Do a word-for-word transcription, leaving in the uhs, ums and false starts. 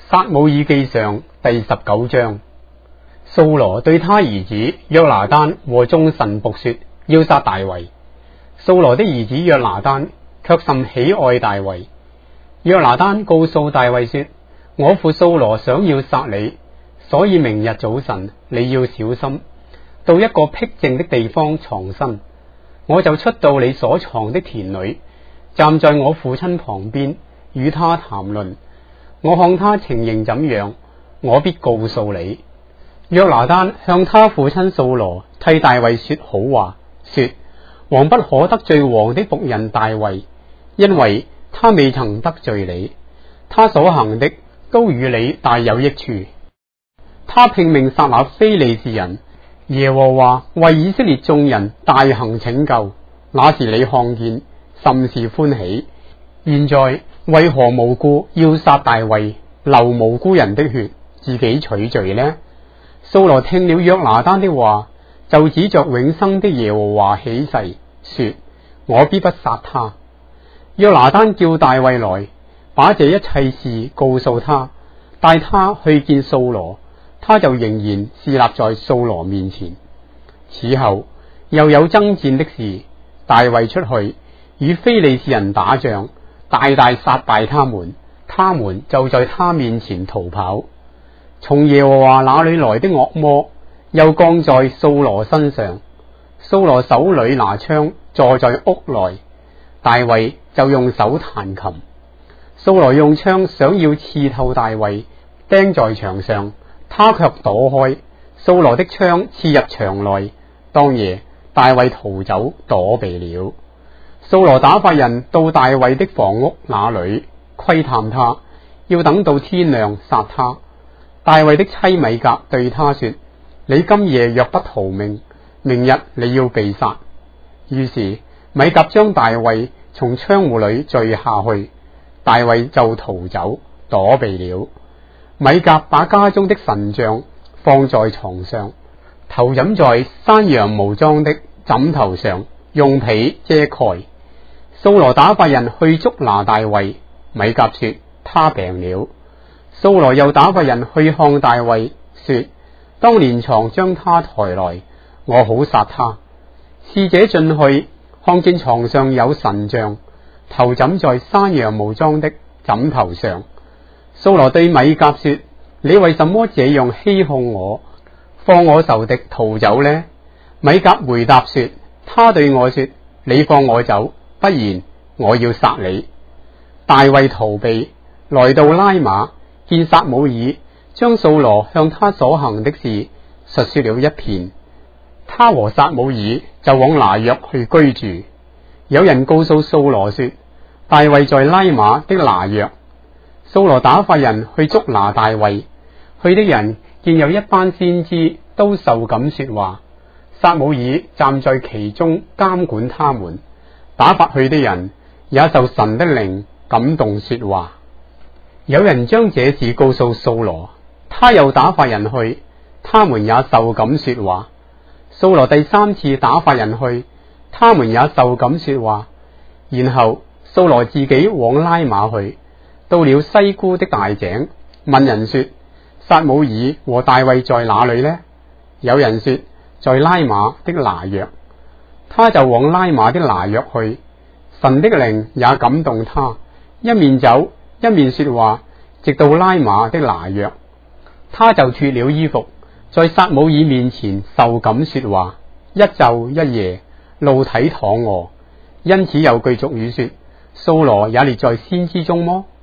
撒母耳記上第十九章，掃羅對他兒子約拿單和眾臣僕說，要殺大衛。掃羅的兒子約拿單卻甚喜愛大衛。約拿單告訴大衛說，我父掃羅想要殺你，所以明日早晨你要小心，到一個僻靜的地方藏身。我就出到你所藏的田裏，站在我父親旁邊，與他談論。我看他情形怎樣，我必告訴你。約拿單向他父親掃羅替大衛說好話，說，王不可得罪王的僕人大衛，因為他未曾得罪你，他所行的都與你大有益處。他拼命殺那非利士人，耶和華為以色列眾人大行拯救，那時你看見，甚是歡喜。現在為何無故要殺大衛，流無辜人的血，自己取罪呢？掃羅聽了約拿單的話，就指着永生的耶和華起誓，說，我必不殺他。約拿單叫大衛來，把這一切事告訴他，帶他去見掃羅，他就仍然侍立在掃羅面前。此後又有爭戰的事，大衛出去與非利士人打仗，大大殺敗他們，他們就在他面前逃跑。從耶和華那裏來的惡魔又降在掃羅身上，掃羅手裏拿槍坐在屋內，大衛就用手彈琴。掃羅用槍想要刺透大衛，釘在牆上，他卻躲開，掃羅的槍刺入牆內。當夜大衛逃走躲避了。掃羅打發人到大衛的房屋那裏窺探他，要等到天亮殺他。大衛的妻米甲對他說，你今夜若不逃命，明日你要被殺。於是米甲將大衛從窗戶裏墜下去，大衛就逃走躲避了。米甲把家中的神像放在床上，頭枕在山羊毛裝的枕頭上，用被遮蓋。掃羅打發人去捉拿大衛，米甲說他病了。掃羅又打發人去看大衛，說，當連床將他抬來，我好殺他。使者進去，看見床上有神像，頭枕在山羊毛裝的枕頭上。掃羅對米甲說，你為什麼這樣欺哄我，放我仇敵逃走呢？米甲回答說，他對我說，你放我走，不然我要殺你。大衛逃避，來到拉馬，見撒母耳，將掃羅向他所行的事述說了一遍。他和撒母耳就往拿約去居住。有人告訴掃羅說，大衛在拉馬的拿約。掃羅打發人去捉拿大衛，去的人見有一班先知都受感說話，撒母耳站在其中監管他們。打發去的人也受神的靈感動說話。有人將這事告訴掃羅，他又打發人去，他們也受感說話。掃羅第三次打發人去，他們也受感說話。然後掃羅自己往拉馬去，到了西沽的大井，問人說，撒母耳和大衛在哪裏呢？有人說，在拉馬的拿約。他就往拉馬的拿約去，神的靈也感動他，一面走一面說話，直到拉馬的拿約。他就脫了衣服，在撒母耳面前受感說話，一晝一夜，露體躺臥。因此有句俗語說，掃羅也列在先知中麼？